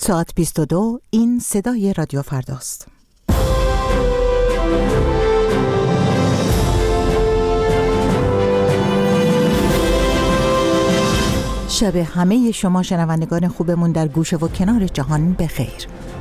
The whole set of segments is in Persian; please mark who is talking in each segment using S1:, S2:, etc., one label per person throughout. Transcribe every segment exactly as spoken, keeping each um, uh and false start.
S1: ساعت بیست و دو، این صدای رادیو فرداست. شب همه شما شنوندگان خوبمون در گوشه و کنار جهان بخیر.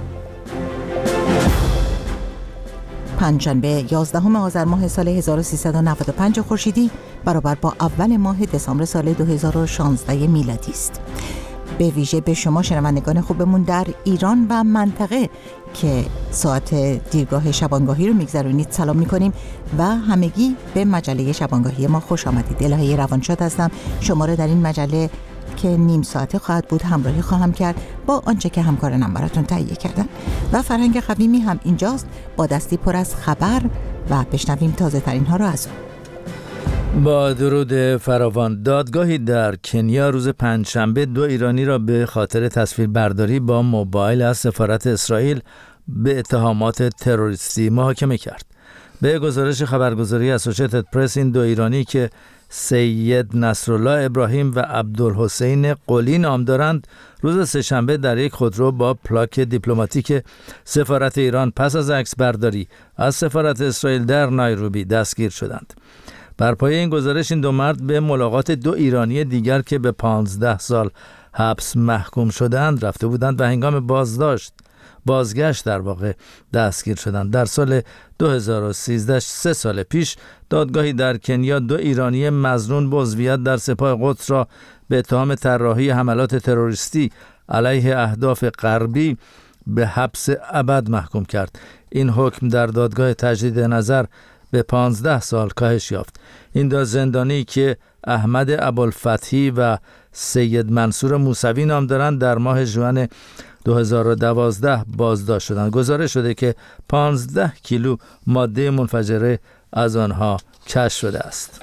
S1: پنجشنبه یازدهم آذر ماه سال هزار و سیصد و نود و پنج خورشیدی برابر با اول ماه دسامبر سال دو هزار و شانزده میلادی است. به ویژه به شما شنوندگان خوبمون در ایران و منطقه که ساعت دیرگاه شبانگاهی رو میگذرونید سلام میکنیم و همگی به مجله شبانگاهی ما خوش آمدید. الهه روانشاد هستم. شما رو در این مجله که نیم ساعته خواهد بود همراهی خواهم کرد با آنچه که همکارانم براتون تهیه کردن و فرهنگ قویمی هم اینجاست با دستی پر از خبر و بشنویم تازه ترین ها رو از اون.
S2: با درود فراوان، دادگاهی در کنیا روز پنجشنبه دو ایرانی را به خاطر تصویربرداری با موبایل از سفارت اسرائیل به اتهامات تروریستی محاکمه کرد. به گزارش خبرگزاری اسوسییتد پرس، این دو ایرانی که سید نصرالله ابراهیم و عبدالحسین قلی نام دارند، روز سه‌شنبه در یک خودرو با پلاک دیپلماتیک سفارت ایران پس از عکس برداری از سفارت اسرائیل در نایروبی دستگیر شدند. بر پایه این گزارش این دو مرد به ملاقات دو ایرانی دیگر که به پانزده سال حبس محکوم شدند رفته بودند و هنگام بازداشت بازگشت در واقع دستگیر شدند. در سال دو هزار و سیزده، سه سال پیش، دادگاهی در کنیا دو ایرانی مظنون به عضویت در سپاه قدس را به اتهام طراحی حملات تروریستی علیه اهداف غربی به حبس ابد محکوم کرد. این حکم در دادگاه تجدید نظر به پانزده سال کاهش یافت. این دو زندانی که احمد ابوالفتحی و سید منصور موسوی نام دارند در ماه ژوئن دو هزار و دوازده بازداشت شدند. گزارش شده که پانزده کیلو ماده منفجره از آنها کشف شده است.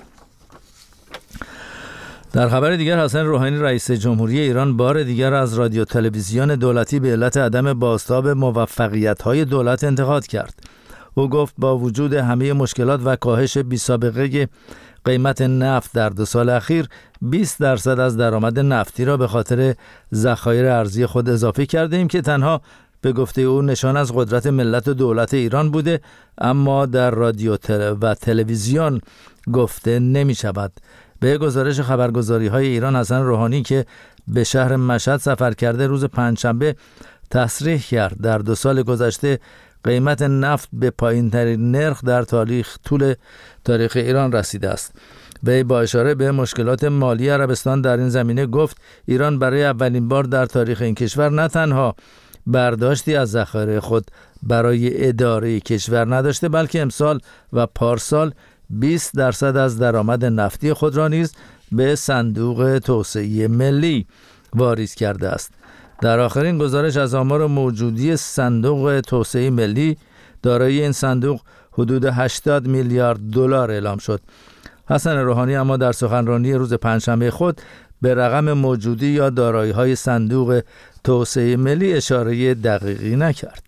S2: در خبر دیگر، حسن روحانی رئیس جمهوری ایران بار دیگر از رادیو تلویزیون دولتی به علت عدم بازتاب موفقیت‌های دولت انتقاد کرد. او گفت با وجود همه مشکلات و کاهش بی‌سابقه قیمت نفت در دو سال اخیر، بیست درصد از درآمد نفتی را به خاطر ذخایر ارزی خود اضافه کرده ایم که تنها به گفته او نشان از قدرت ملت و دولت ایران بوده، اما در رادیو و تلویزیون گفته نمی شود. به گزارش خبرگزاری های ایران، حسن روحانی که به شهر مشهد سفر کرده روز پنجشنبه تصریح کرد در دو سال گذشته قیمت نفت به پایین ترین نرخ در تاریخ طول تاریخ ایران رسیده است. وی با اشاره به مشکلات مالی عربستان در این زمینه گفت ایران برای اولین بار در تاریخ این کشور نه تنها برداشتی از ذخایر خود برای اداره کشور نداشته، بلکه امسال و پارسال بیست درصد از درآمد نفتی خود را نیز به صندوق توسعه ملی واریز کرده است. در آخرین گزارش از آمار موجودی صندوق توسعه ملی، دارایی این صندوق حدود هشتاد میلیارد دلار اعلام شد. حسن روحانی اما در سخنرانی روز پنجشنبه خود به رقم موجودی یا دارایی‌های صندوق توسعه ملی اشاره دقیقی نکرد.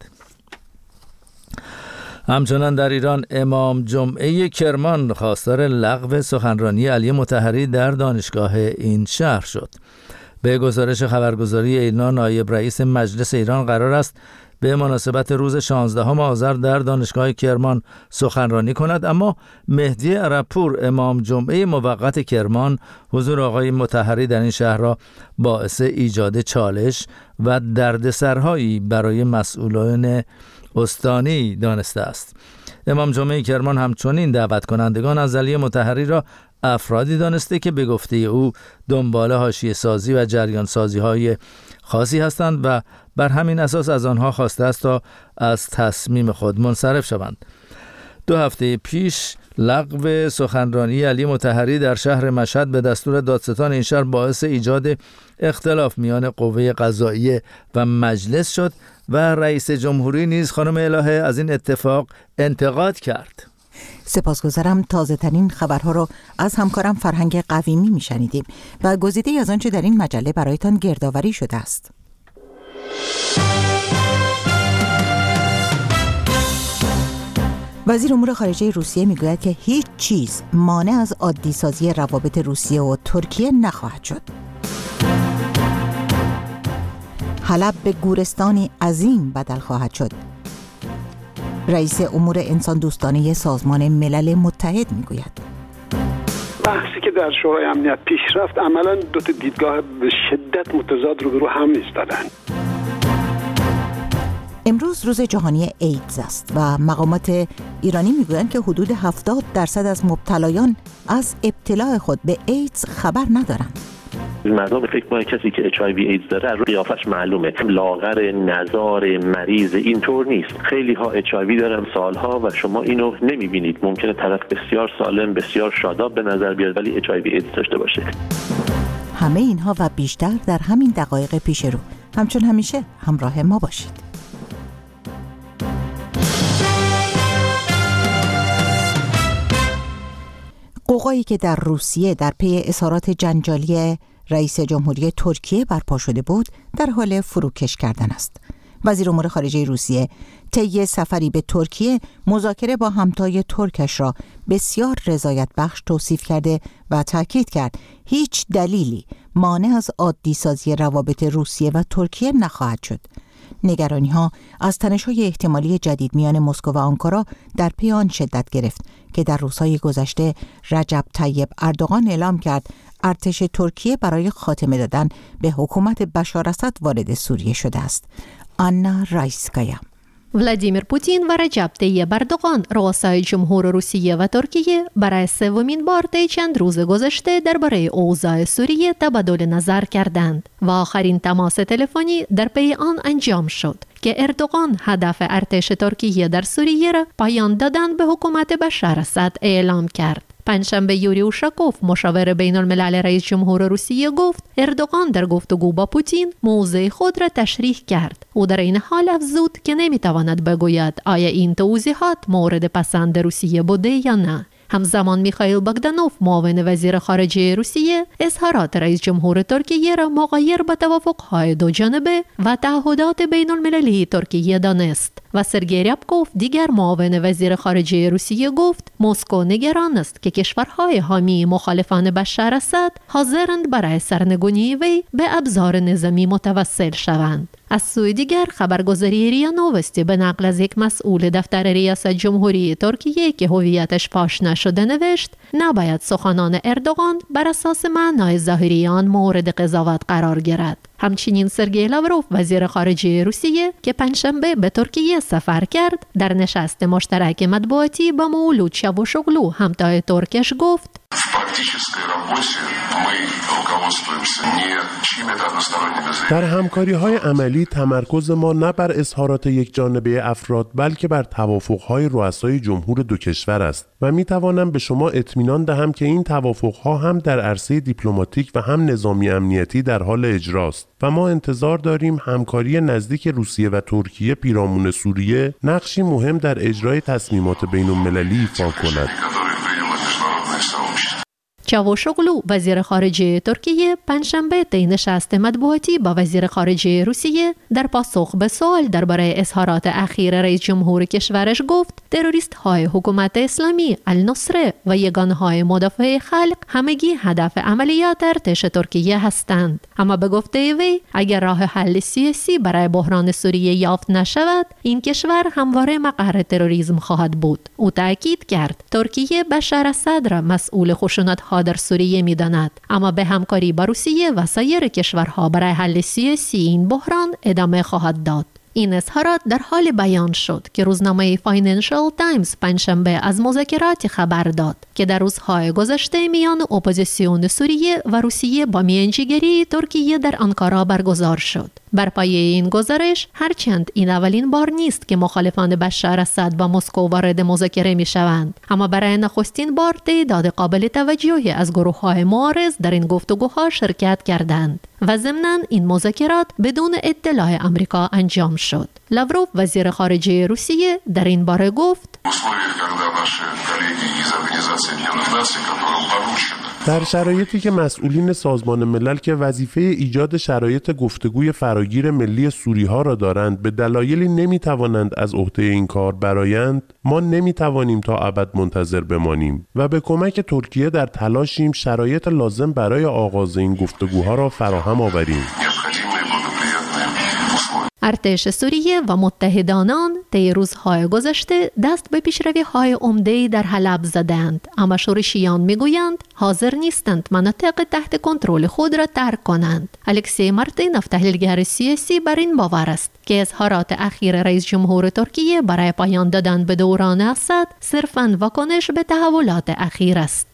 S2: همچنان در ایران، امام جمعه کرمان خواستار لغو سخنرانی علی مطهری در دانشگاه این شهر شد. به گزارش خبرگزاری ایرنا، نایب رئیس مجلس ایران قرار است به مناسبت روز شانزدهم آذر در دانشگاه کرمان سخنرانی کند، اما مهدی عربپور، امام جمعه موقت کرمان، حضور آقای مطهری در این شهر را باعث ایجاد چالش و دردسرهایی برای مسئولان استانی دانسته است. امام جمعه کرمان همچنین دعوت کنندگان از علی مطهری را افرادی دانسته که به گفته او دنبال حاشیه سازی و جریان سازی های خاصی هستند و بر همین اساس از آنها خواسته است تا از تصمیم خود منصرف شوند. دو هفته پیش لغو سخنرانی علی مطهری در شهر مشهد به دستور دادستان این شهر باعث ایجاد اختلاف میان قوه قضاییه و مجلس شد و رئیس جمهوری نیز خانم الهه از این اتفاق انتقاد کرد.
S1: سپاسگزارم. تازه ترین خبرها رو از همکارم فرهنگ قویمی میشنیدیم و گزیده‌ای از آنچه در این مجله برایتان گردآوری شده است. وزیر امور خارجه روسیه میگوید که هیچ چیز مانع از عادی سازی روابط روسیه و ترکیه نخواهد شد. حلب به گورستانی عظیم بدل خواهد شد. رئیس امور انسان دوستانه سازمان ملل متحد میگوید
S3: بحثی که در شورای امنیت پیش رفت عملا دو تا دیدگاه به شدت متضاد روبرو هم ایستادن.
S1: امروز روز جهانی ایدز است و مقامات ایرانی میگویند که حدود هفتاد درصد از مبتلایان از ابتلا خود به ایدز خبر ندارند.
S4: مردم فکر می‌کنن کسی که اچ آی وی ایدز داره رو قیافش معلومه، لاغر، نزار، مریض. اینطور نیست. خیلی ها اچ آی وی دارن سالها و شما اینو نمی‌بینید. ممکنه طرف بسیار سالم، بسیار شاداب به نظر بیاد ولی اچ آی وی ایدز داشته باشه.
S1: همه اینها و بیشتر در همین دقایق پیش رو. همچون همیشه همراه ما باشید. قوقایی که در روسیه در پی اظهارات جنجالی رئیس جمهوری ترکیه برپا شده بود در حال فروکش کردن است. وزیر امور خارجه روسیه طی سفری به ترکیه مذاکره با همتای ترکش را بسیار رضایت بخش توصیف کرده و تاکید کرد هیچ دلیلی مانع از عادی سازی روابط روسیه و ترکیه نخواهد شد. نگرانی ها از تنش‌های احتمالی جدید میان مسکو و آنکارا در پی آن شدت گرفت که در روزهای گذشته رجب طیب اردوغان اعلام کرد ارتش ترکیه برای خاتمه دادن به حکومت بشار اسد وارد سوریه شده است. آنا رایسکایا.
S5: ولادیمیر پوتین و رجب طیب اردوغان رؤسای جمهور روسیه و ترکیه برای سومین بار طی چند روز گذشته درباره اوضاع سوریه تبادل نظر کردند و آخرین تماس تلفنی در پی آن انجام شد که اردوغان هدف ارتش ترکیه در سوریه را پایان دادن به حکومت بشار اسد اعلام کرد. پنجشنبه یوری اوشاکوف مشاور بین الملل رئیس جمهور روسیه گفت اردوغان در گفتگو با پوتین موضع خود را تشریح کرد. او در این حال افزود که نمیتواند بگوید آیا این توضیحات مورد پسند روسیه بوده یا نه. همزمان میخائیل باگدانوف معاون وزیر خارجه روسیه اظهارات رئیس جمهور ترکیه را مغایر با توافق‌های دو جانبه و تعهدات بین المللی ترکیه دانست و سرگئی ریابکوف دیگر معاون وزیر خارجه روسیه گفت مسکو نگران است که کشورهای حامی مخالفان بشار اسد حاضرند برای سرنگونی وی به ابزار نظامی متوسل شوند. از سوی دیگر خبرگزاری ریا نوستی به نقل از یک مسئول دفتر ریاست جمهوری ترکیه که هویتش فاش نشده نوشت نباید سخنان اردوغان بر اساس معنای ظاهری آن مورد قضاوت قرار گیرد. همچنین سرگئی لاوروف وزیر خارجه روسیه که پنجشنبه به ترکیه سفر کرد در نشست مشترک مطبوعاتی با مولود چاوشوغلو همتای ترکش گفت
S6: در همکاری‌های عملی تمرکز ما نه بر اظهارات یک جانبه افراد بلکه بر توافق‌های رؤسای جمهور دو کشور است و می‌توانم به شما اطمینان دهم که این توافق‌ها هم در عرصه دیپلماتیک و هم نظامی امنیتی در حال اجراست و ما انتظار داریم همکاری نزدیک روسیه و ترکیه پیرامون سوریه نقشی مهم در اجرای تصمیمات بین‌المللی ایفا کند.
S5: چاوشوغلو وزیر خارجه ترکیه پنجشنبه طی نشست مطبوعاتی با وزیر خارجه روسیه در پاسخ به سوال درباره اظهارات اخیر رئیس جمهور کشورش گفت تروریست های حکومت اسلامی النصره و یگانه های مدافع خلق همگی هدف عملیات ارتش ترکیه هستند. اما به گفته وی اگر راه حل سیاسی برای بحران سوریه یافت نشود این کشور همواره مقر تروریسم خواهد بود. او تاکید کرد ترکیه بشار اسد را مسئول خشونت در سوریه می‌داند اما به همکاری با روسیه و سایر کشورها برای حل سیاسی این بحران ادامه خواهد داد. این اظهارات در حال بیان شد که روزنامه فاینانشال تایمز پنجشنبه از مذاکرات خبر داد که در روزهای گذشته میان اپوزیسیون سوریه و روسیه با میانجیگری ترکیه در آنکارا برگزار شد. بر پایه این گزارش هرچند این اولین بار نیست که مخالفان بشار اسد با مسکو وارد مذاکره میشوند اما برای نخستین بار تعداد قابل توجهی از گروه‌های معارض در این گفتگوها شرکت کردند و ضمناً این مذاکرات بدون اطلاع آمریکا انجام شد. لاوروف وزیر خارجه روسیه در این باره گفت
S6: در شرایطی که مسئولین سازمان ملل که وظیفه ایجاد شرایط گفتگوی فراگیر ملی سوری‌ها را دارند به دلایلی نمی‌توانند از عهده این کار برآیند، ما نمی‌توانیم تا ابد منتظر بمانیم و به کمک ترکیه در تلاشیم شرایط لازم برای آغاز این گفتگوها را فراهم آوریم.
S5: ارتش سوریه و متحدان آن طی روزهای گذشته دست به پیشروی‌های عمده‌ای در حلب زدند، اما شورشیان میگویند حاضر نیستند مناطق تحت کنترل خود را ترک کنند. الکسی مارتینوف، تحلیلگر سیاسی، بر این باور است که اظهارات اخیر رئیس جمهور ترکیه برای پایان دادن به دوران اسد صرفاً واکنش به تحولات اخیر است.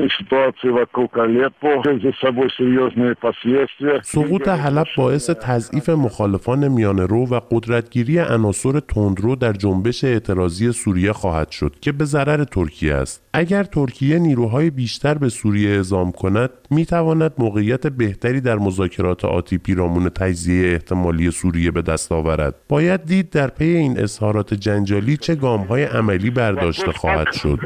S6: سقوط حلب باعث تضعیف مخالفان میانه‌رو و قدرتگیری عناصر تندرو در جنبش اعتراضی سوریه خواهد شد که به ضرر ترکیه است. اگر ترکیه نیروهای بیشتر به سوریه اعزام کند، میتواند موقعیت بهتری در مذاکرات آتی پیرامون تجزیه احتمالی سوریه به دست آورد. باید دید در پی این اظهارات جنجالی چه گام‌های عملی برداشته خواهد شد.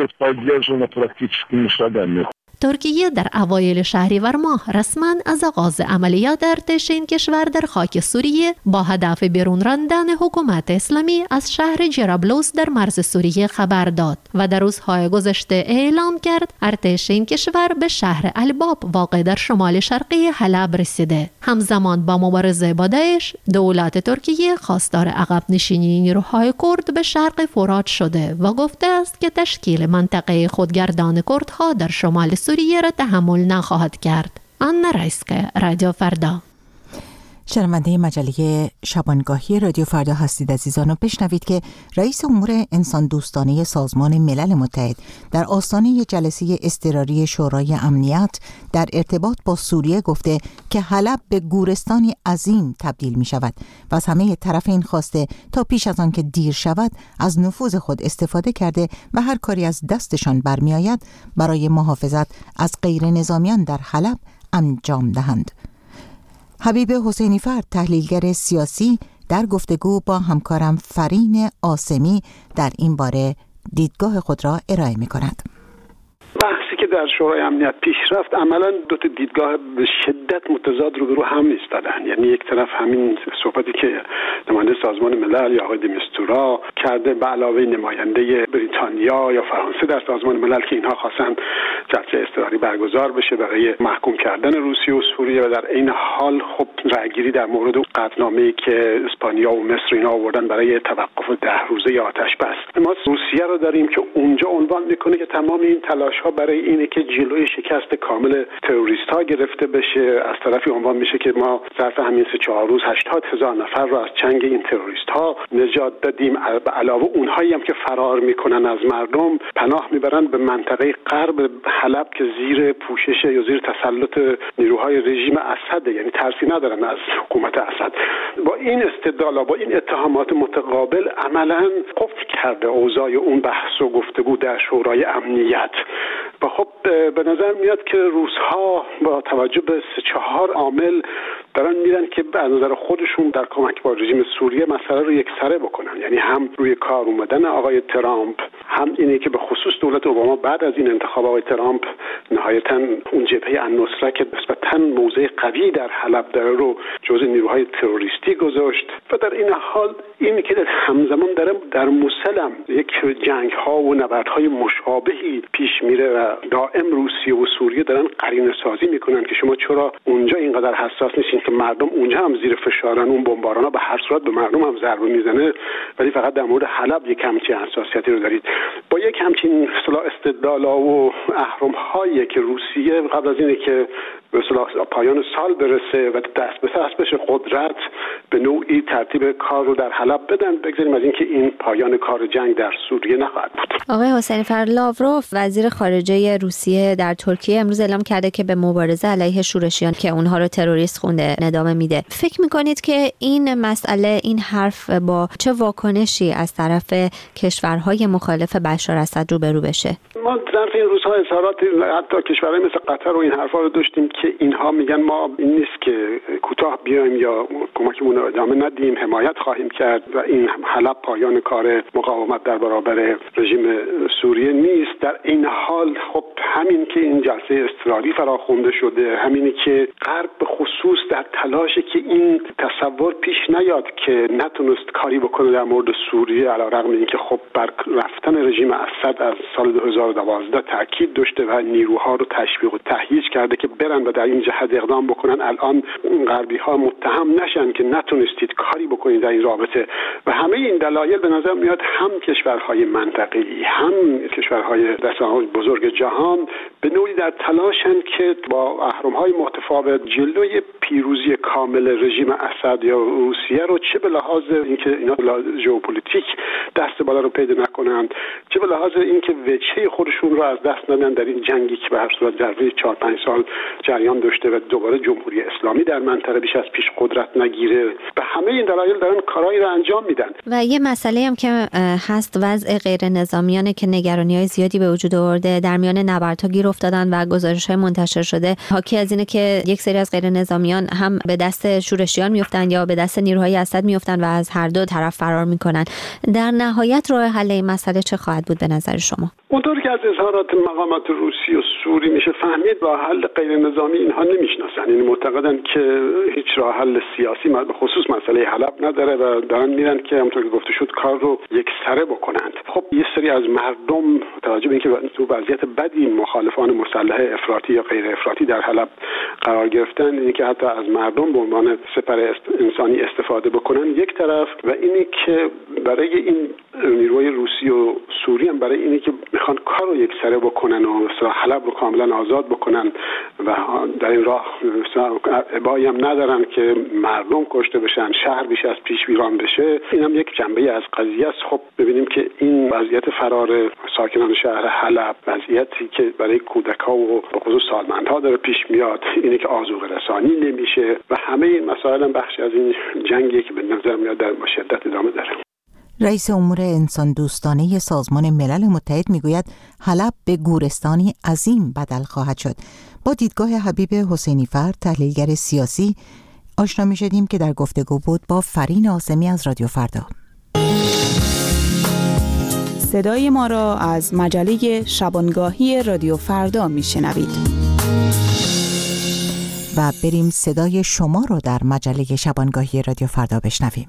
S5: ترکیه در اوایل شهریور ماه رسما از آغاز عملیات ارتش این کشور در خاک سوریه با هدف بیرون راندن حکومت اسلامی از شهر جرابلوس در مرز سوریه خبر داد و در روزهای گذشته اعلام کرد ارتش این کشور به شهر الباب واقع در شمال شرقی حلب رسیده. همزمان با مبارزه با داعش، دولت ترکیه خواستار عقب نشینی نیروهای کرد به شرق فرات شده و گفته است که تشکیل منطقه خودگردان کردها در شمال سوریه را تحمل نخواهد کرد. آنا رایسکه، رادیو فردا.
S1: شنونده مجله شبانگاهی رادیو فردا هستید عزیزان و بشنوید که رئیس امور انسان دوستانه سازمان ملل متحد در آستانه جلسه اضطراری شورای امنیت در ارتباط با سوریه گفته که حلب به گورستانی عظیم تبدیل می شود و از همه طرفین خواسته تا پیش از آن که دیر شود از نفوذ خود استفاده کرده و هر کاری از دستشان برمی آید برای محافظت از غیر نظامیان در حلب انجام دهند. حبیب حسینی فرد، تحلیلگر سیاسی، در گفتگو با همکارم فرین آسمی در این باره دیدگاه خود را ارائه می کند.
S3: بحثی که در شورای امنیت پیش رفت عملا دو تا دیدگاه به شدت متضاد روبرو هم ایستادن. یعنی یک طرف همین صحبتی که نماینده سازمان ملل یا آقای دمیستورا کرده به علاوه نماینده بریتانیا یا فرانسه در سازمان ملل که اینها خواستن جلسه اضطراری برگزار بشه برای محکوم کردن روسیه و سوریه و در این حال خب رأیگیری در مورد قطعنامه‌ای که اسپانیا و مصر اینا آوردن برای توقف ده روزه آتش بس. ما روسیه رو داریم که اونجا عنوان میکنه که تمام این تلاش‌ها برای اینه که جلوی شکست کامل تروریست‌ها گرفته بشه. از طرفی عنوان میشه که ما ظرف همین سه چهار روز هشتاد هزار نفر رو از چنگ این تروریست‌ها نجات دادیم. به علاوه اونهایی هم که فرار میکنن از مردم پناه میبرن به منطقه غرب حلب که زیر پوشش یا زیر تسلط نیروهای رژیم اسد، یعنی ترسی ندارن از حکومت اسد. با این استدلال با این اتهامات متقابل عملاً قفل کرده اوضاع اون بحث و گفتگو در شورای امنیت. و خب به نظر میاد که روس‌ها با توجه به سه چهار عامل دارن میرن که از نظر خودشون در کمک با رژیم سوریه مسئله رو یکسره بکنن. یعنی هم روی کار اومدن آقای ترامپ، هم اینه که به خصوص دولت اوباما بعد از این انتخاب آقای ترامپ نهایتاً اون جبهه النصره که نسبتاً موضع قوی در حلب داره رو جزء نیروهای تروریستی گذاشت و در این حال این که همزمان داره در موسل هم یک جنگ‌ها و نبردهای مشابهی پیش میره و دائم روسیه و سوریه دارن قرینه سازی میکنن که شما چرا اونجا اینقدر حساس نیستین که مردم اونجا هم زیر فشارن، اون بمباران‌ها به هر صورت به مردم هم ضربه میزنه، ولی فقط در مورد حلب یک همچین حساسیتی رو دارید. با یک همچین اصطلاح استدلال‌ها و اهرم‌هایی که روسیه قبل از اینه که به اصطلاح پایان سال برسه و دست به دست بشه قدرت به نوعی ترتیب کار رو در حلب بدن، بگذاریم از اینکه این پایان کار جنگ در سوریه نخواهد بود.
S7: آقای حسینی فر، لاوروف وزیر خارجه روسیه در ترکیه امروز اعلام کرده که به مبارزه علیه شورشیان که اونها رو تروریست خونده ادامه میده. فکر میکنید که این مسئله، این حرف با چه واکنشی از طرف کشورهای مخالف بشار اسد روبرو بشه؟
S3: ما در این روزها اظهارات حتی کشورهای مثل قطر و این حرفا رو داشتیم که اینها میگن ما این نیست که کوتاه بیایم یا کمکمون رو ادامه ندیم، حمایت خواهیم کرد و این حلب پایان کار مقاومت در برابر رژیم سوریه نیست. در این حال خب همین که این جلسه اضطراری فراخوانده شده، همینی که غرب به خصوص در تلاشه که این تصور پیش نیاد که نتونست کاری بکنه در مورد سوریه، علیرغم اینکه خب بر رفتن رژیم اسد از سال دو هزار و دوازده تاکید داشته و نیروها رو تشویق و تهییج کرده که برن و در این جهت اقدام بکنن. الان غربی ها متهم نشن که نتونستید کاری بکنید در این رابطه و همه این دلایل به نظر میاد هم کشورهای منطقه‌ای هم کشورهای دسته‌های بزرگ جهان به نوعی در تلاشن که با اهرم‌های متفاوت جلوی پیروزی کامل رژیم اسد یا روسیه رو چه به لحاظ اینکه اینا ژئوپلیتیک دست بالا رو پیدا نکنند، چه به لحاظ اینکه وجهه خودشون رو از دست ندن در این جنگی که به هر صورت در چهار پنج سال جریان داشته و دوباره جمهوری اسلامی در منطقه بیش از پیش قدرت نگیره. به همه این دلایل دارن کارایی رو انجام میدن.
S7: و یه مسئله هم که هست وضع غیر نظامیانه که نگرانی‌های زیادی به وجود آورده، در میان نبردها گیر افتادن و گزارش‌های منتشر شده حاکی از اینه که یک سری از غیر نظامیان هم به دست شورشیان میافتن یا به دست نیروهای اسد میافتن و از هر دو طرف فرار میکنن. در نهایت راه حل این مسئله چه خواهد بود به نظر شما؟
S3: اونطور که از اظهارات مقامات روسی و سوری میشه فهمید راه حل غیر نظامی اینها نمیشناسن، یعنی معتقدن که هیچ راه حل سیاسی به خصوص مسئله حلب نداره و دارن میرن که همونطور که گفته شد کار رو یک سره بکنند. خب یه سری از مردم توجه به اینکه تو وضعیت بدی مخالفان مسلح افراطی یا غیر افراطی در حلب قرار گرفتن، اینی که حتی از مردم به عنوان سپر انسانی استفاده بکنن یک طرف، و اینی که برای این نیروی روسی و سوری هم برای اینی که میخوان کار رو یک سره بکنن و حلب رو کاملا آزاد بکنن و در این راه ابایی هم ندارن که مردم کشته بشن، شهر بیش از پیش ویران بشه. این هم یک جنبه از قضیه است. خب ببینیم که این وضعیت فرار ساکنان شهر حلب، وضعیتی که برای کودک‌ها و به خصوص سالمندها داره پیش میاد، اینی که آذوقه رسانی نمیشه و همه این مسائل هم بخشی از این جنگی که به نظر میاد در شدت ادامه داره.
S1: رئیس امور انسان دوستانه سازمان ملل متحد میگوید حلب به گورستانی عظیم بدل خواهد شد. با دیدگاه حبیب حسینیفر، تحلیلگر سیاسی، آشنا می‌شدیم که در گفتگو بود با فرین عاصمی از رادیو فردا.
S8: صدای ما را از مجله شبانگاهی رادیو فردا میشنوید.
S1: و بریم صدای شما رو در مجله شبانگاهی رادیو فردا بشنویم.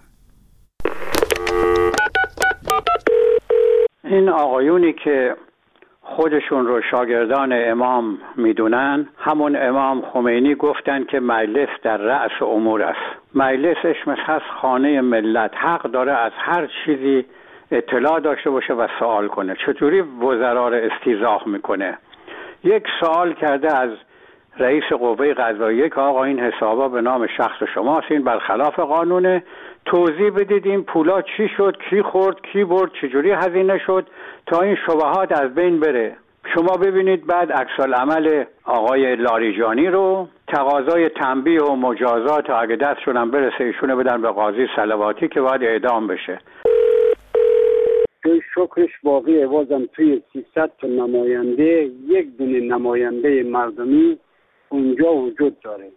S9: این آقایونی که خودشون رو شاگردان امام میدونن، همون امام خمینی گفتن که مجلس در رأس امور است. مجلس اسمش هست خانه ملت، حق داره از هر چیزی اطلاع داشته باشه و سوال کنه. چطوری وزرا رو استیضاح میکنه؟ یک سوال کرده از رئیس قوه قضاییه که آقا این حسابا به نام شخص شماست، این برخلاف قانونه، توضیح بدید این پولا چی شد، کی خورد، کی برد، چجوری هزینه شد تا این شبهات از بین بره. شما ببینید بعد عکس‌العمل آقای لاریجانی رو، تقاضای تنبیه و مجازات اگه دستشون هم برسه ایشونه بدن به قاضی صلواتی که باید اعدام بشه.
S10: توی شکرش باقی بازم توی سیصد تا نماینده یک دونه نماینده مردمی اونجا وجود داره.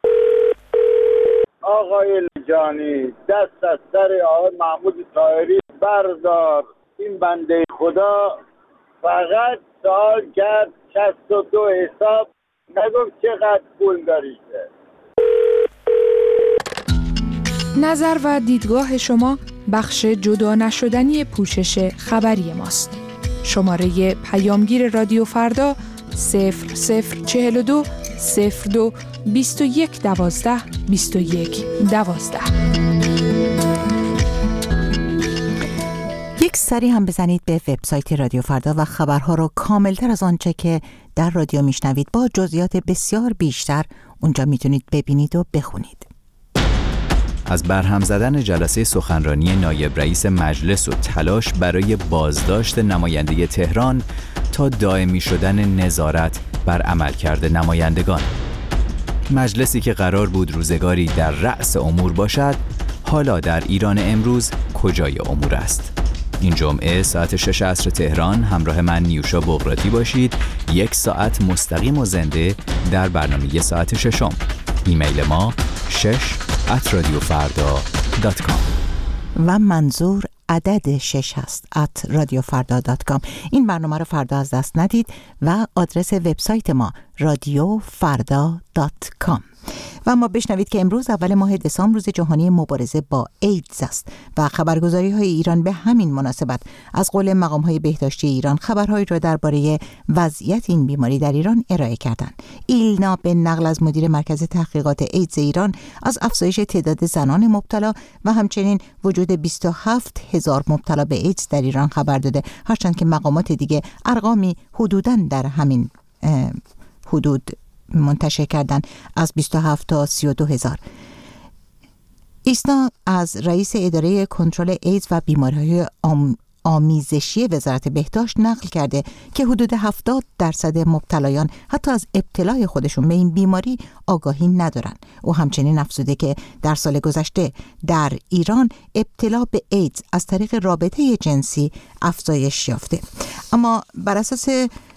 S11: آقای لجانی دست از سر آقای محمود طاهری بردار. این بنده خدا فقط سوال کرد شصت و دو حساب، نگفت چقدر پول داریشه.
S12: نظر و دیدگاه شما بخش جدا نشدنی پوشش خبری ماست. شماره پیامگیر رادیو فردا صفر صفر چهل و دو صفر دو بیست و یک دوازده بیست و یک دوازده.
S1: یک سری هم بزنید به وبسایت رادیو فردا و خبرها رو کاملتر از آنچه که در رادیو میشنوید با جزئیات بسیار بیشتر اونجا میتونید ببینید و بخونید.
S13: از برهم زدن جلسه سخنرانی نایب رئیس مجلس و تلاش برای بازداشت نماینده تهران تا دائمی شدن نظارت بر عملکرد نمایندگان. مجلسی که قرار بود روزگاری در رأس امور باشد، حالا در ایران امروز کجای امور است؟ این جمعه ساعت شش عصر تهران همراه من نیوشا بغراتی باشید، یک ساعت مستقیم و زنده در برنامه ساعت ششم. ایمیل ما شش ات رادیو فردا دات کام
S1: و منظور عدد شش هست ات رادیو فردا دات کام. این برنامه رو فردا از دست ندید و آدرس وبسایت ما رادیو فردا دات کام. و ما بشنوید که امروز اول ماه دسامبر روز جهانی مبارزه با ایدز است و خبرگزاری های ایران به همین مناسبت از قول مقام های بهداشتی ایران خبرهایی را درباره وضعیت این بیماری در ایران ارائه کردند. ایلنا به نقل از مدیر مرکز تحقیقات ایدز ایران از افزایش تعداد زنان مبتلا و همچنین وجود بیست و هفت هزار مبتلا به ایدز در ایران خبر داده، هرچند که مقامات دیگه ارقامی حدوداً در همین حدود منتشر کردن از بیست و هفت تا سی و دو هزار. ایسنا از رئیس اداره کنترل ایدز و بیماری‌های آم آمیزشی وزارت بهداشت نقل کرده که حدود هفتاد درصد مبتلایان حتی از ابتلای خودشون به این بیماری آگاهی ندارن. او همچنین افزوده که در سال گذشته در ایران ابتلا به ایدز از طریق رابطه جنسی افزایش یافته. اما بر اساس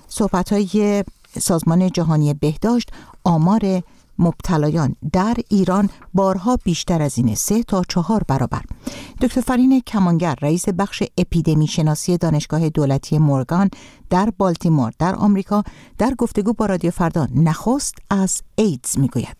S1: صحبت‌های سازمان جهانی بهداشت آمار مبتلایان در ایران بارها بیشتر از اینه، سه تا چهار برابر. دکتر فرین کمانگر رئیس بخش اپیدمی شناسی دانشگاه دولتی مورگان در بالتیمور در آمریکا در گفتگو با رادیو فردا نخست از ایدز میگوید.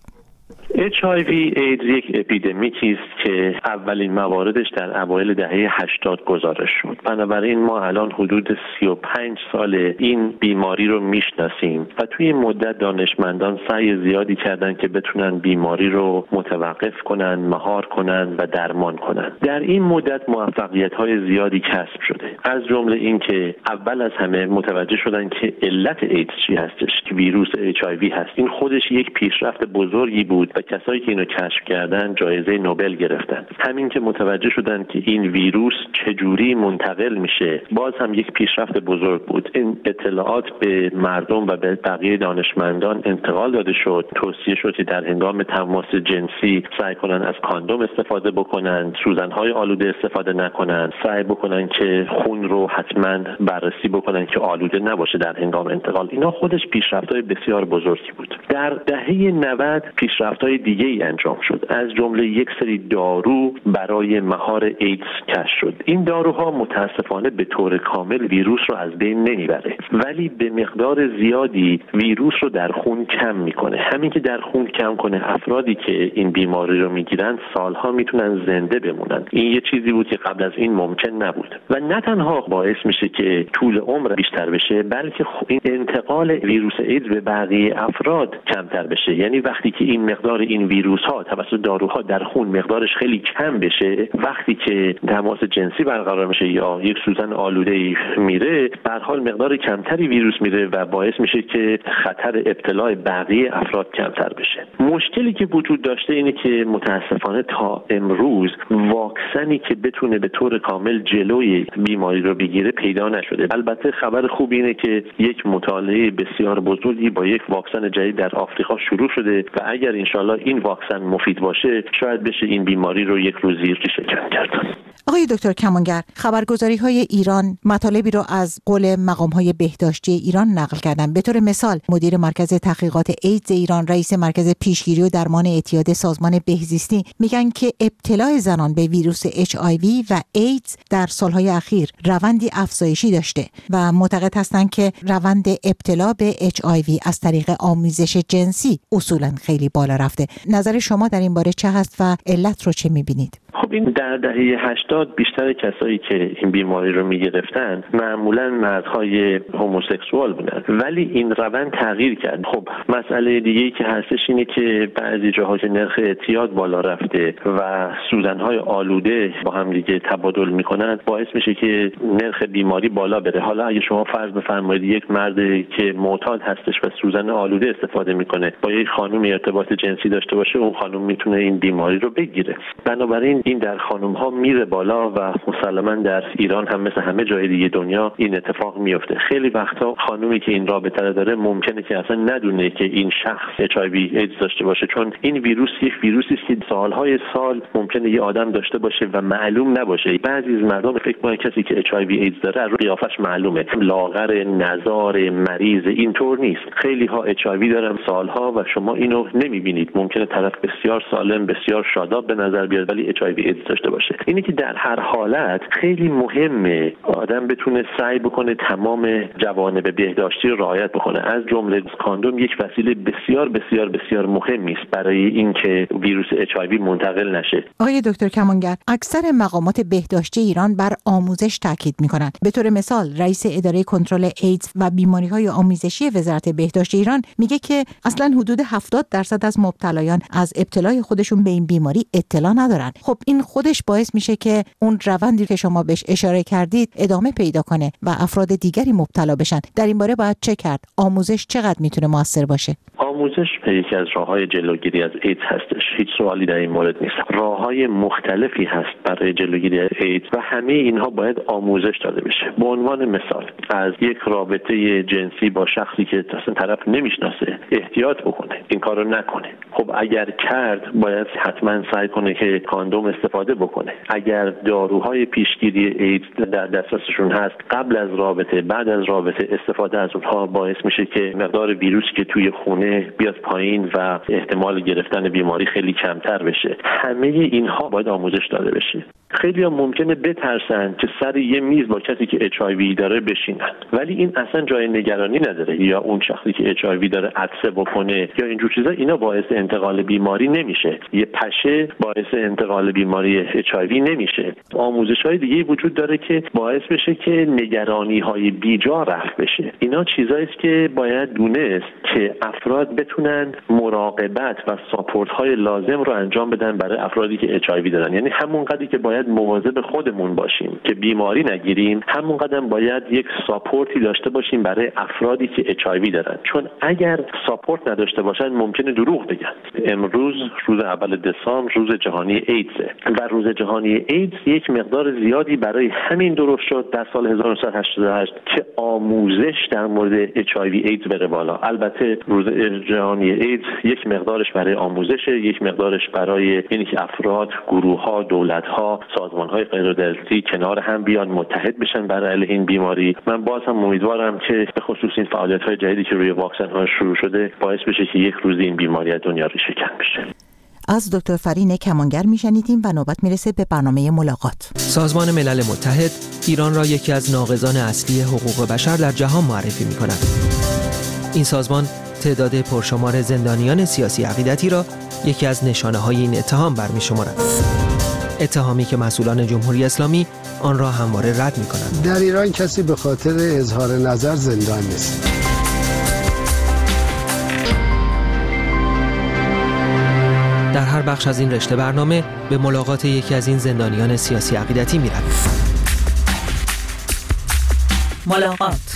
S4: اچ آی وی ایدز یک اپیدمیکی است که اولین مواردش در اوایل دهه هشتاد گزارش شد. بنابراین ما الان حدود سی و پنج سال این بیماری رو میشناسیم و توی این مدت دانشمندان سعی زیادی کردن که بتونن بیماری رو متوقف کنن، مهار کنن و درمان کنن. در این مدت موفقیت‌های زیادی کسب شده. از جمله این که اول از همه متوجه شدن که علت ایدز چی هستش، که ویروس اچ آی وی هست. این خودش یک پیشرفت بزرگی بود و کسایی که اینو کشف کردن جایزه نوبل گرفتن. همین که متوجه شدن که این ویروس چجوری منتقل میشه باز هم یک پیشرفت بزرگ بود. این اطلاعات به مردم و به بقیه دانشمندان انتقال داده شد. توصیه شد که در هنگام تماس جنسی سعی کنن از کاندوم استفاده بکنن، سوزن‌های آلوده استفاده نکنن، سعی بکنن که خون رو حتما بررسی بکنن که آلوده نباشه در هنگام انتقال. اینا خودش پیشرفت‌های بسیار بزرگی بود. در دهه نود پیشرفت‌های دیگه ای انجام شد. از جمله یک سری دارو برای مهار ایدز کشف شد. این داروها متاسفانه به طور کامل ویروس رو از بین نمیبره، ولی به مقدار زیادی ویروس رو در خون کم میکنه. همین که در خون کم کنه، افرادی که این بیماری رو میگیرن سالها میتونن زنده بمونن. این یه چیزی بود که قبل از این ممکن نبود و نه تنها باعث میشه که طول عمر بیشتر بشه، بلکه این انتقال ویروس ایدز به بقیه افراد کمتر بشه. یعنی وقتی که این مقدار این ویروس ها توسط داروها در خون مقدارش خیلی کم بشه، وقتی که تماس جنسی برقرار میشه یا یک سوزن آلوده میره، به هر حال مقدار کمتری ویروس میره و باعث میشه که خطر ابتلا بقیه افراد کمتر بشه. مشکلی که وجود داشته اینه که متاسفانه تا امروز واکسنی که بتونه به طور کامل جلوی بیماری رو بگیره پیدا نشده. البته خبر خوب اینه که یک مطالعه بسیار بزرگی با یک واکسن جدید در آفریقا شروع شده و اگر انشالله این واکسن مفید باشه شاید بشه این بیماری رو یک روز زیر شکن کرد.
S1: آقای دکتر کمانگر، خبرگزاری های ایران مطالبی رو از قول مقام های بهداشتی ایران نقل کردن. به طور مثال مدیر مرکز تحقیقات ایدز ایران، رئیس مرکز پیشگیری و درمان اعتیاد سازمان بهزیستی میگن که ابتلای زنان به ویروس اچ آی وی و ایدز در سالهای اخیر روندی افزایشی داشته و معتقد هستند که روند ابتلا به اچ آی وی از طریق آمیزش جنسی اصولا خیلی بالا رفته. نظر شما در این باره چه هست و علت رو چه میبینید؟
S4: خب این در دهه هشتاد بیشتر کسایی که این بیماری رو میگرفتن معمولا مردهای هوموسکسوال بودن، ولی این روند تغییر کرد. خب مسئله دیگه‌ای که هستش اینه که بعضی جاها که نرخ اعتیاد بالا رفته و سوزن‌های آلوده با هم دیگه تبادل میکنن باعث میشه که نرخ بیماری بالا بره. حالا اگه شما فرض بفرمایید یک مرد که معتاد هستش و سوزن آلوده استفاده میکنه با یک خانم ارتباط جنسی داشته باشه، اون خانم میتونه این بیماری رو بگیره. بنابراین این در خانم ها میره بالا و مسلماً در ایران هم مثل همه جای دیگه دنیا این اتفاق میفته. خیلی وقتا خانومی که این رابطه رو داره ممکنه که اصلا ندونه که این شخص اچ آی وی ایدز داشته باشه، چون این ویروس یک ویروسی است که سالهای سال ممکنه یه آدم داشته باشه و معلوم نباشه. بعضی از مردم فکر می‌کنن کسی که اچ آی وی ایدز داره رو قیافش معلومه، لاغر، نزار، مریض. اینطور نیست. خیلی ها اچ آی وی دارن سالها و شما اینو نمی‌بینید. ممکنه طرف بسیار سالم، بسیار شاداب به نظر بیاد، ولی اچ آی اچ آی وی ایدز داشته باشه. اینی که در هر حالت خیلی مهمه آدم بتونه سعی بکنه تمام جوانب بهداشتی رو رعایت بکنه. از جمله کاندوم یک وسیله بسیار بسیار بسیار مهمی است برای اینکه ویروس اچ آی وی منتقل نشه.
S1: آقای دکتر کمانگر، اکثر مقامات بهداشتی ایران بر آموزش تاکید می‌کنند. به طور مثال رئیس اداره کنترل ایدز و بیماری‌های آمیزشی وزارت بهداشت ایران میگه که اصلا حدود هفتاد درصد از مبتلایان از ابتلای خودشون به این بیماری اطلاع ندارن. خب این خودش باعث میشه که اون روندی که شما بهش اشاره کردید ادامه پیدا کنه و افراد دیگری مبتلا بشن. در این باره باید چه کرد؟ آموزش چقدر میتونه موثر باشه؟
S4: آموزش یکی از راه‌های جلوگیری از ایدز هستش. هیچ سوالی در این مورد نیست. راه‌های مختلفی هست برای جلوگیری از ایدز و همه اینها باید آموزش داده بشه. به عنوان مثال از یک رابطه جنسی با شخصی که اصلا طرف نمیشناسه احتیاط بکنه، این کارو نکنه. خب اگر کرد باید حتما سعی کنه که کاندوم استفاده بکنه. اگر داروهای پیشگیری ایدز در دسترسشون هست قبل از رابطه، بعد از رابطه استفاده از اونها باعث میشه که مقدار ویروس که توی خونه بیاد پایین و احتمال گرفتن بیماری خیلی کمتر بشه. همه اینها باید آموزش داده بشه. خیلی هم ممکنه بترسن که سر یه میز با کسی که اچ آی وی داره بشینن، ولی این اصلا جای نگرانی نداره. یا اون شخصی که اچ آی وی داره عطسه بکنه یا اینجور چیزا، اینا باعث انتقال بیماری نمیشه. یه پشه باعث انتقال بیماری اچ آی وی نمیشه. آموزش‌های دیگه وجود داره که باعث بشه که نگرانی‌های بیجا رفع بشه. اینا چیزایی است که باید دونست که افراد بتونن مراقبت و ساپورت‌های لازم رو انجام بدن برای افرادی که اچ آی وی دارن. یعنی همون قدری که باید مواظب خودمون باشیم که بیماری نگیریم، همون قدم باید یک ساپورتی داشته باشیم برای افرادی که اچ آی وی دارن. چون اگر ساپورت نداشته باشن ممکنه دروغ بگن. امروز روز اول دسامبر روز جهانی ایدز و روز جهانی ایدز یک مقدار زیادی برای همین درست شد در سال هزار و نهصد و هشتاد و هشت که آموزش در مورد اچ آی وی ایدز بره بالا. البته روز جهانی ایدز یک مقدارش برای آموزشه، یک مقدارش برای اینکه که افراد، گروه‌ها، دولت‌ها، سازمان‌های غیردولتی کنار هم بیان متحد بشن برای علیه این بیماری. من باز هم امیدوارم که به خصوص این فعالیت‌های جدیدی که روی واکسن‌ها شروع شده باعث بشه که یک روز این بیماری از دنیا ریشه‌کن بشه.
S1: از دکتر فرین کمانگر میشنیدیم و نوبت میرسه به برنامه ملاقات.
S14: سازمان ملل متحد ایران را یکی از ناقضان اصلی حقوق بشر در جهان معرفی می‌کند. این سازمان تعداد پرشمار زندانیان سیاسی عقیدتی را یکی از نشانه‌های این اتهام برمی‌شمارد. اتهامی که مسئولان جمهوری اسلامی آن را همواره رد می‌کنند.
S15: در ایران کسی به خاطر اظهار نظر زندان نیست.
S14: در هر بخش از این رشته برنامه به ملاقات یکی از این زندانیان سیاسی عقیدتی می‌رویم.
S1: ملاقات.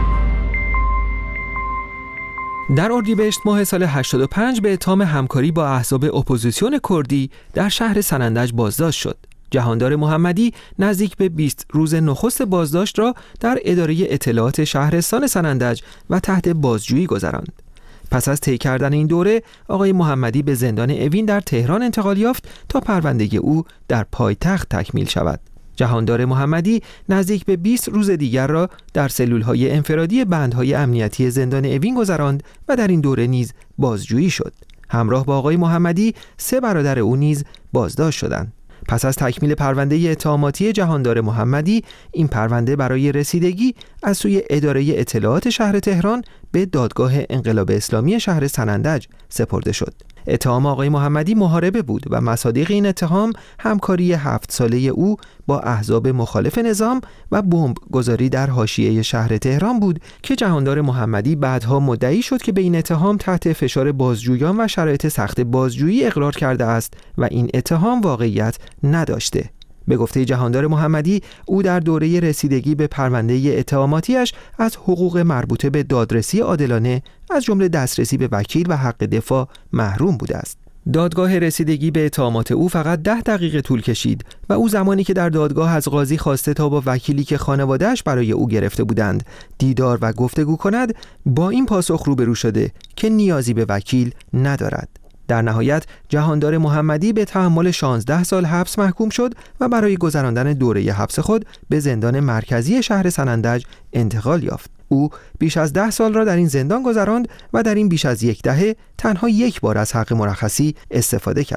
S14: در اردیبهشت ماه سال هشتاد و پنج به اتهام همکاری با احزاب اپوزیسیون کردی در شهر سنندج بازداشت شد. جهاندار محمدی نزدیک به بیست روز نخست بازداشت را در اداره اطلاعات شهرستان سنندج و تحت بازجویی گذراند. پس از طی کردن این دوره، آقای محمدی به زندان اوین در تهران انتقال یافت تا پرونده او در پایتخت تکمیل شود. جهاندار محمدی نزدیک به بیست روز دیگر را در سلول‌های انفرادی بندهای امنیتی زندان اوین گذراند و در این دوره نیز بازجویی شد. همراه با آقای محمدی سه برادر او نیز بازداشت شدند. پس از تکمیل پرونده اتهاماتی جهاندار محمدی، این پرونده برای رسیدگی از سوی اداره اطلاعات شهر تهران به دادگاه انقلاب اسلامی شهر سنندج سپرده شد. اتهام آقای محمدی محاربه بود و مصادیق این اتهام همکاری هفت ساله او با احزاب مخالف نظام و بمب گذاری در حاشیه شهر تهران بود که جهاندار محمدی بعدها مدعی شد که به این اتهام تحت فشار بازجویان و شرایط سخت بازجویی اقرار کرده است و این اتهام واقعیت نداشته. به گفته جهاندار محمدی، او در دوره رسیدگی به پرونده اتهاماتیش از حقوق مربوطه به دادرسی عادلانه از جمله دسترسی به وکیل و حق دفاع محروم بوده است. دادگاه رسیدگی به اتهامات او فقط ده دقیقه طول کشید و او زمانی که در دادگاه از قاضی خواسته تا با وکیلی که خانواده‌اش برای او گرفته بودند دیدار و گفتگو کند، با این پاسخ روبرو شده که نیازی به وکیل ندارد. در نهایت جهاندار محمدی به تحمل شانزده سال حبس محکوم شد و برای گذراندن دوره حبس خود به زندان مرکزی شهر سنندج انتقال یافت. او بیش از ده سال را در این زندان گذراند و در این بیش از یک دهه تنها یک بار از حق مرخصی استفاده کرد.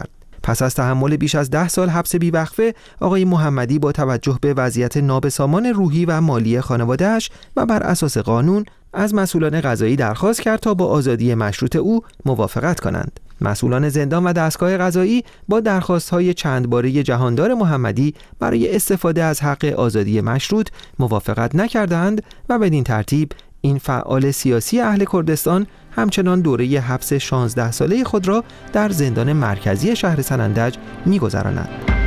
S14: پس از تحمل بیش از ده سال حبس بیوقفه، آقای محمدی با توجه به وضعیت نابسامان روحی و مالی خانواده‌اش و بر اساس قانون از مسئولان قضایی درخواست کرد تا با آزادی مشروط او موافقت کنند. مسئولان زندان و دستگاه قضایی با درخواست‌های چند باره جهاندار محمدی برای استفاده از حق آزادی مشروط موافقت نکردند و بدین ترتیب این فعال سیاسی اهل کردستان همچنان دوره حبس شانزده ساله خود را در زندان مرکزی شهر سنندج می‌گذراند.